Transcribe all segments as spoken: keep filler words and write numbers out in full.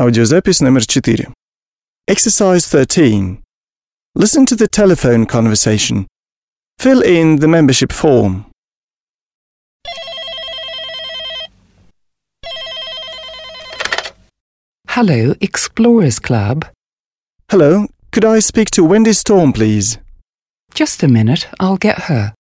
Аудиозапись номер четыре. Exercise thirteen. Listen to the telephone conversation. Fill in the membership form. Hello, Explorers Club. Hello, could I speak to Wendy Storm, please? Just a minute, I'll get her.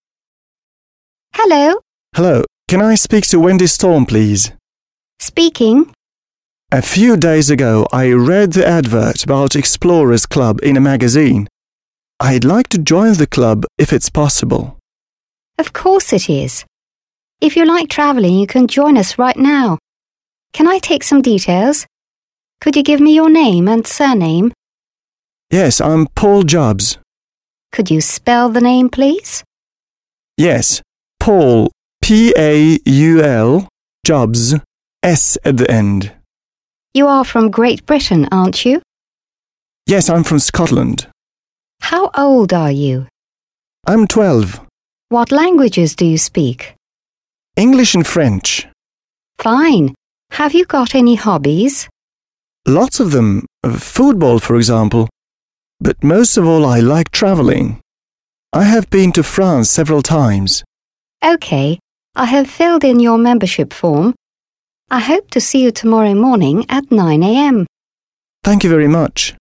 Hello, Hello, can I speak to Wendy Storm, please? speaking. A few days ago, I read the advert about Explorers Club in a magazine. I'd like to join the club if it's possible. Of course it is. If you like travelling, you can join us right now. Can I take some details? Could you give me your name and surname? Yes, I'm Paul Jobs. Could you spell the name, please? Yes, Paul, P A U L, Jobs, S at the end. You are from Great Britain, aren't you? Yes, I'm from Scotland. How old are you? I'm twelve. What languages do you speak? English and French. Fine. Have you got any hobbies? Lots of them. uh, Football, for example. But most of all, I like travelling. I have been to France several times. OK, I have filled in your membership form. I hope to see you tomorrow morning at nine a m. Thank you very much.